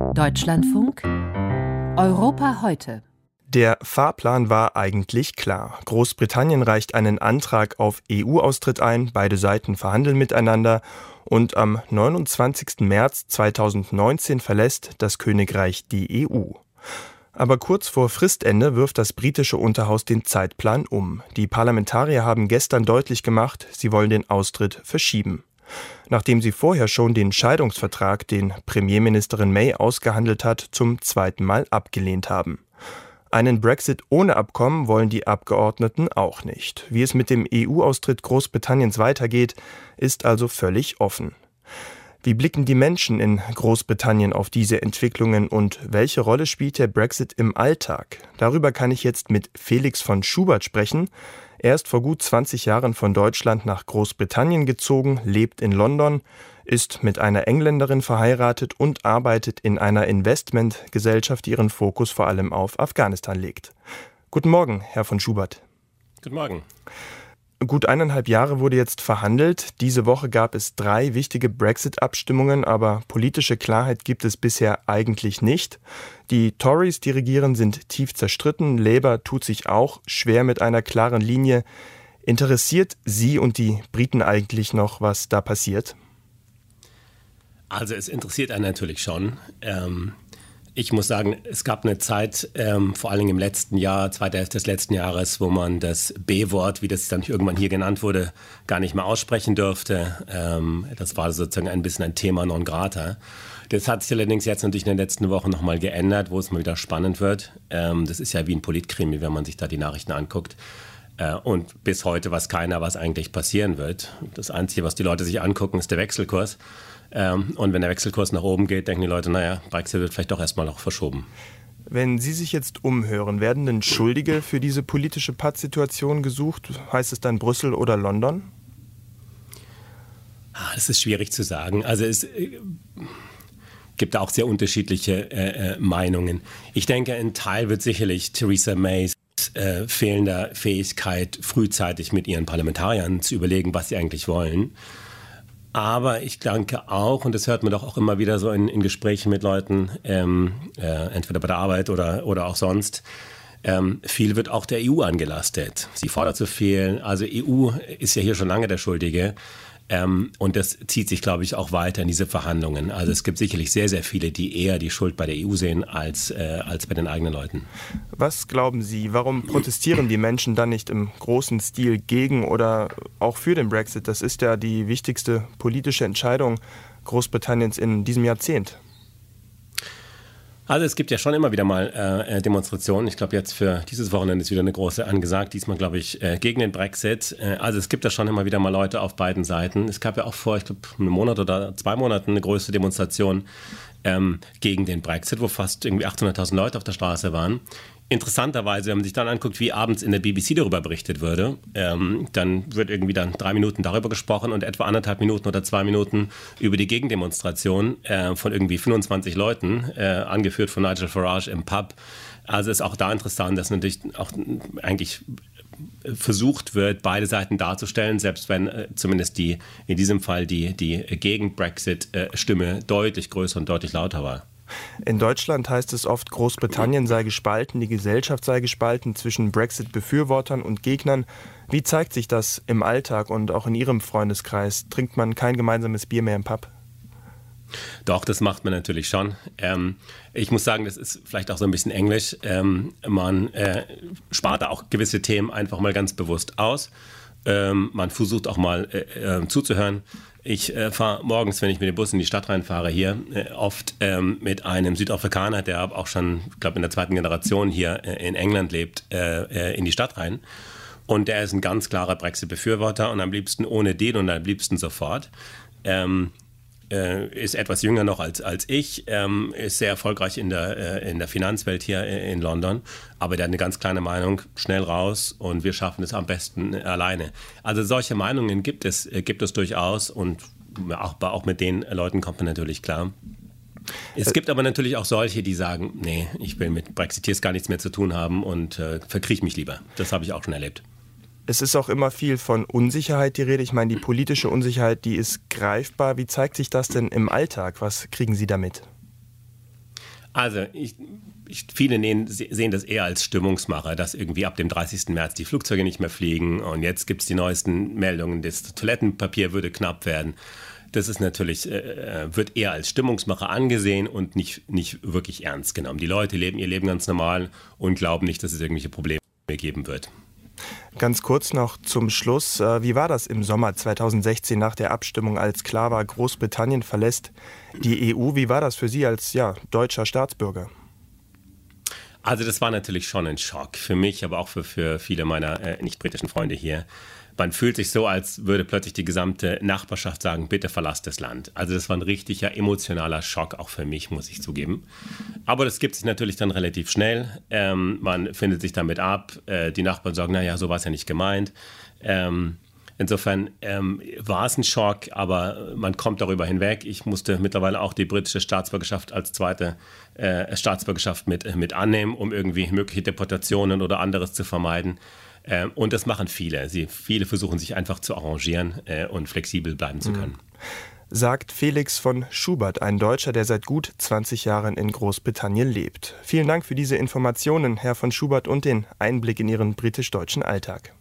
Deutschlandfunk Europa heute. Der Fahrplan war eigentlich klar. Großbritannien reicht einen Antrag auf EU-Austritt ein, beide Seiten verhandeln miteinander und am 29. März 2019 verlässt das Königreich die EU. Aber kurz vor Fristende wirft das britische Unterhaus den Zeitplan um. Die Parlamentarier haben gestern deutlich gemacht, sie wollen den Austritt verschieben. Nachdem sie vorher schon den Scheidungsvertrag, den Premierministerin May ausgehandelt hat, zum zweiten Mal abgelehnt haben. Einen Brexit ohne Abkommen wollen die Abgeordneten auch nicht. Wie es mit dem EU-Austritt Großbritanniens weitergeht, ist also völlig offen. Wie blicken die Menschen in Großbritannien auf diese Entwicklungen und welche Rolle spielt der Brexit im Alltag? Darüber kann ich jetzt mit Felix von Schubert sprechen. Er ist vor gut 20 Jahren von Deutschland nach Großbritannien gezogen, lebt in London, ist mit einer Engländerin verheiratet und arbeitet in einer Investmentgesellschaft, die ihren Fokus vor allem auf Afghanistan legt. Guten Morgen, Herr von Schubert. Guten Morgen. Gut 1,5 Jahre wurde jetzt verhandelt. Diese Woche gab es 3 wichtige Brexit-Abstimmungen, aber politische Klarheit gibt es bisher eigentlich nicht. Die Tories, die regieren, sind tief zerstritten. Labour tut sich auch schwer mit einer klaren Linie. Interessiert Sie und die Briten eigentlich noch, was da passiert? Also es interessiert einen natürlich schon. Ich muss sagen, es gab eine Zeit, vor allem im letzten Jahr, zweite Hälfte des letzten Jahres, wo man das B-Wort, wie das dann irgendwann hier genannt wurde, gar nicht mehr aussprechen durfte. Das war sozusagen ein bisschen ein Thema non grata. Das hat sich allerdings jetzt natürlich in den letzten Wochen nochmal geändert, wo es mal wieder spannend wird. Das ist ja wie ein Politkrimi, wenn man sich da die Nachrichten anguckt. Und bis heute weiß keiner, was eigentlich passieren wird. Das Einzige, was die Leute sich angucken, ist der Wechselkurs. Und wenn der Wechselkurs nach oben geht, denken die Leute, naja, Brexit wird vielleicht doch erstmal noch verschoben. Wenn Sie sich jetzt umhören, werden denn Schuldige für diese politische Pattsituation gesucht? Heißt es dann Brüssel oder London? Das ist schwierig zu sagen. Also es gibt auch sehr unterschiedliche Meinungen. Ich denke, ein Teil wird sicherlich Theresa Mays fehlender Fähigkeit, frühzeitig mit ihren Parlamentariern zu überlegen, was sie eigentlich wollen. Aber ich denke auch, und das hört man doch auch immer wieder so in Gesprächen mit Leuten, entweder bei der Arbeit oder auch sonst, viel wird auch der EU angelastet. Sie fordert zu viel. Also EU ist ja hier schon lange der Schuldige. Und das zieht sich, glaube ich, auch weiter in diese Verhandlungen. Also es gibt sicherlich sehr, sehr viele, die eher die Schuld bei der EU sehen als bei den eigenen Leuten. Was glauben Sie, warum protestieren die Menschen dann nicht im großen Stil gegen oder auch für den Brexit? Das ist ja die wichtigste politische Entscheidung Großbritanniens in diesem Jahrzehnt. Also es gibt ja schon immer wieder mal Demonstrationen. Ich glaube, jetzt für dieses Wochenende ist wieder eine große angesagt. Diesmal, glaube ich, gegen den Brexit. Also es gibt da schon immer wieder mal Leute auf beiden Seiten. Es gab ja auch vor, ich glaube, einem Monat oder 2 Monaten eine größte Demonstration gegen den Brexit, wo fast irgendwie 800.000 Leute auf der Straße waren. Interessanterweise, wenn man sich dann anguckt, wie abends in der BBC darüber berichtet würde, dann wird irgendwie dann 3 Minuten darüber gesprochen und etwa 1,5 Minuten oder 2 Minuten über die Gegendemonstration von irgendwie 25 Leuten, angeführt von Nigel Farage im Pub. Also ist auch da interessant, dass natürlich auch eigentlich versucht wird, beide Seiten darzustellen, selbst wenn zumindest in diesem Fall die Gegen-Brexit-Stimme deutlich größer und deutlich lauter war. In Deutschland heißt es oft, Großbritannien sei gespalten, die Gesellschaft sei gespalten zwischen Brexit-Befürwortern und Gegnern. Wie zeigt sich das im Alltag und auch in Ihrem Freundeskreis? Trinkt man kein gemeinsames Bier mehr im Pub? Doch, das macht man natürlich schon. Ich muss sagen, das ist vielleicht auch so ein bisschen Englisch. Man spart da auch gewisse Themen einfach mal ganz bewusst aus. Man versucht auch mal zuzuhören. Ich fahre morgens, wenn ich mit dem Bus in die Stadt reinfahre hier, oft mit einem Südafrikaner, der auch schon, ich glaube, in der 2. Generation hier in England lebt, in die Stadt rein. Und der ist ein ganz klarer Brexit-Befürworter und am liebsten ohne den und am liebsten sofort. Ist etwas jünger noch als ich, ist sehr erfolgreich in der Finanzwelt hier in London, aber der hat eine ganz kleine Meinung, schnell raus und wir schaffen es am besten alleine. Also solche Meinungen gibt es durchaus und auch mit den Leuten kommt man natürlich klar. Es gibt aber natürlich auch solche, die sagen, nee, ich will mit Brexiteers gar nichts mehr zu tun haben und verkriech mich lieber. Das habe ich auch schon erlebt. Es ist auch immer viel von Unsicherheit die Rede. Ich meine, die politische Unsicherheit, die ist greifbar. Wie zeigt sich das denn im Alltag? Was kriegen Sie damit? Also viele sehen das eher als Stimmungsmacher, dass irgendwie ab dem 30. März die Flugzeuge nicht mehr fliegen und jetzt gibt es die neuesten Meldungen, das Toilettenpapier würde knapp werden. Das ist natürlich, wird eher als Stimmungsmacher angesehen und nicht wirklich ernst genommen. Die Leute leben ihr Leben ganz normal und glauben nicht, dass es irgendwelche Probleme geben wird. Ganz kurz noch zum Schluss. Wie war das im Sommer 2016 nach der Abstimmung, als klar war, Großbritannien verlässt die EU? Wie war das für Sie als deutscher Staatsbürger? Also das war natürlich schon ein Schock für mich, aber auch für viele meiner nicht-britischen Freunde hier. Man fühlt sich so, als würde plötzlich die gesamte Nachbarschaft sagen, bitte verlasst das Land. Also das war ein richtiger emotionaler Schock, auch für mich, muss ich zugeben. Aber das gibt sich natürlich dann relativ schnell. Man findet sich damit ab. Die Nachbarn sagen, naja, so war es ja nicht gemeint. Insofern war es ein Schock, aber man kommt darüber hinweg. Ich musste mittlerweile auch die britische Staatsbürgerschaft als zweite Staatsbürgerschaft mit annehmen, um irgendwie mögliche Deportationen oder anderes zu vermeiden. Und das machen viele. Viele versuchen sich einfach zu arrangieren und flexibel bleiben zu können. Sagt Felix von Schubert, ein Deutscher, der seit gut 20 Jahren in Großbritannien lebt. Vielen Dank für diese Informationen, Herr von Schubert, und den Einblick in Ihren britisch-deutschen Alltag.